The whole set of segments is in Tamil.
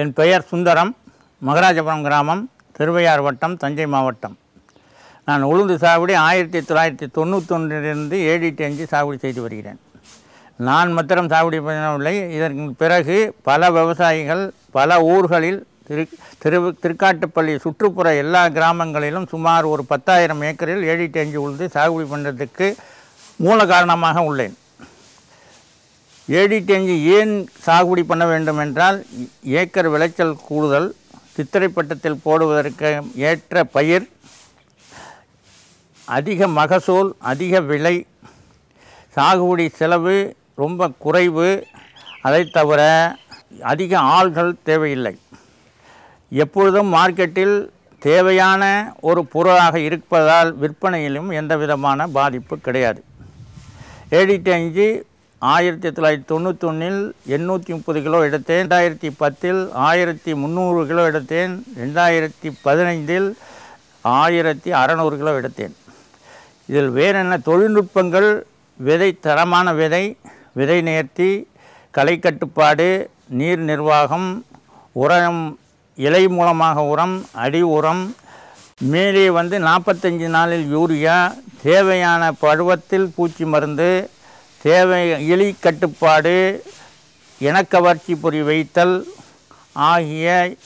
என் பெயர் சுந்தரம், மகராஜபுரம் கிராமம், திருவையாறு வட்டம், தஞ்சை மாவட்டம். நான் உளுந்து சாகுபடி 1991 ஏடிடி சாகுபடி செய்து வருகிறேன். நான் மாத்திரம் சாகுபடி பண்ணவில்லை. இதற்கு பிறகு பல விவசாயிகள் பல ஊர்களில் திருக்காட்டுப்பள்ளி சுற்றுப்புற எல்லா கிராமங்களிலும் சுமார் ஒரு 10,000 ஏக்கரில் ஏடிடி உளுந்து சாகுபடி பண்ணுறதுக்கு மூல காரணமாக உள்ளேன். ஏடிடி ஏன் சாகுபடி பண்ண வேண்டும் என்றால், ஏக்கர் விளைச்சல் கூடுதல், சித்திரை பட்டத்தில் போடுவதற்கு ஏற்ற பயிர், அதிக மகசூல், அதிக விலை, சாகுபடி செலவு ரொம்ப குறைவு. அதை தவிர அதிக ஆள்கள் தேவையில்லை. எப்பொழுதும் மார்க்கெட்டில் தேவையான ஒரு பொருளாக இருப்பதால் விற்பனையிலும் எந்த விதமான பாதிப்பு கிடையாது. ஏடிடி 1991 830 கிலோ எடுத்தேன். 2010 1300 கிலோ எடுத்தேன். 2015 1600 கிலோ எடுத்தேன். இதில் வேறு என்ன தொழில்நுட்பங்கள்? விதை, தரமான விதை, விதை நேர்த்தி, களை கட்டுப்பாடு, நீர் நிர்வாகம், உரம், இலை மூலமாக உரம், அடி உரம், மேலே 45 நாளில் யூரியா, தேவையான பருவத்தில் பூச்சி மருந்து, எலி கட்டுப்பாடு, இனக்கவர்ச்சி பொறி வைத்தல் ஆகிய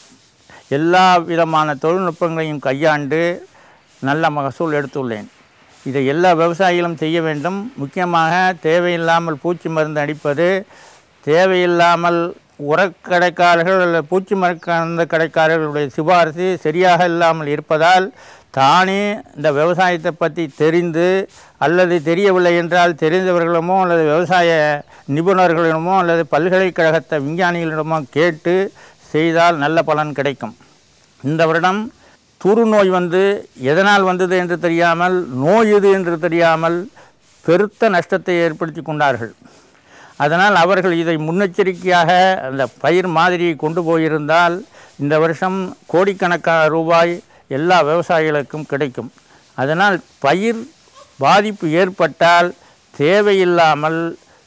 எல்லா விதமான தொழில்நுட்பங்களையும் கையாண்டு நல்ல மகசூல் எடுத்துள்ளேன். இதை எல்லா விவசாயிகளும் செய்ய வேண்டும். முக்கியமாக தேவையில்லாமல் பூச்சி மருந்து அடிப்பது, தேவையில்லாமல் உரக்கடைக்காரர்கள் அல்லது பூச்சி மருந்து கடைக்காரர்களுடைய சிபாரிசு சரியாக இல்லாமல் இருப்பதால் தானே இந்த விவசாயத்தை பற்றி தெரிந்து, அல்லது தெரியவில்லை என்றால் தெரிந்தவர்களிடமோ அல்லது விவசாய நிபுணர்களிடமோ அல்லது பல்கலைக்கழகத்தை விஞ்ஞானிகளிடமோ கேட்டு செய்தால் நல்ல பலன் கிடைக்கும். இந்த வருடம் துருநோய் எதனால் வந்தது என்று தெரியாமல், நோய் இது என்று தெரியாமல் பெருத்த நஷ்டத்தை ஏற்படுத்தி கொண்டார்கள். அதனால் அவர்கள் இதை முன்னெச்சரிக்கையாக அந்த பயிர் மாதிரியை கொண்டு போயிருந்தால் இந்த வருஷம் கோடிக்கணக்கான ரூபாய் எல்லா விவசாயிகளுக்கும் கிடைக்கும். அதனால் பயிர் பாதிப்பு ஏற்பட்டால் தேவையில்லாமல்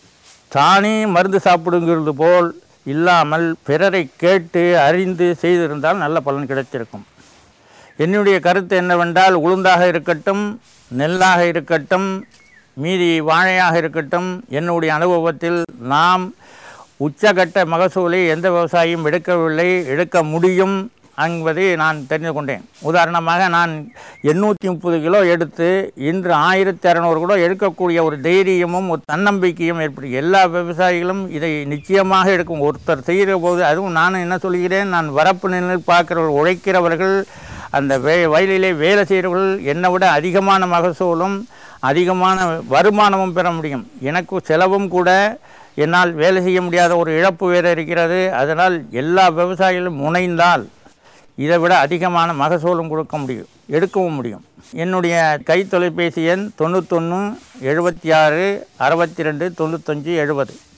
தானே மருந்து சாப்பிடுங்கிறது போல் இல்லாமல் பிறரை கேட்டு அறிந்து செய்திருந்தால் நல்ல பலன் கிடைத்திருக்கும். என்னுடைய கருத்து என்னவென்றால், உளுந்தாக இருக்கட்டும், நெல்லாக இருக்கட்டும், மீதி வாழையாக இருக்கட்டும், என்னுடைய அனுபவத்தில் நாம் உச்சகட்ட மகசூலை எந்த விவசாயியும் எடுக்க முடியும் என்பதை நான் தெரிந்து கொண்டேன். உதாரணமாக நான் 830 கிலோ எடுத்து இன்று 1600 கிலோ எடுக்கக்கூடிய ஒரு தைரியமும் ஒரு தன்னம்பிக்கையும் ஏற்படும். எல்லா விவசாயிகளும் இதை நிச்சயமாக எடுக்கும். ஒருத்தர் செய்கிற போது, அதுவும் நான் என்ன சொல்கிறேன், நான் வரப்பு நிலையில் பார்க்கிறவர்கள், உழைக்கிறவர்கள், அந்த வயலிலே வேலை செய்கிறவர்கள் என்னை விட அதிகமான மகசூலும் அதிகமான வருமானமும் பெற முடியும். எனக்கு செலவும் கூட, என்னால் வேலை செய்ய முடியாத ஒரு இழப்பு வேறு இருக்கிறது. அதனால் எல்லா விவசாயிகளும் முனைந்தால் இதை விட அதிகமான மகசூலும் எடுக்கவும் முடியும். என்னுடைய கை தொலைபேசி எண் 91 76 62 95 70.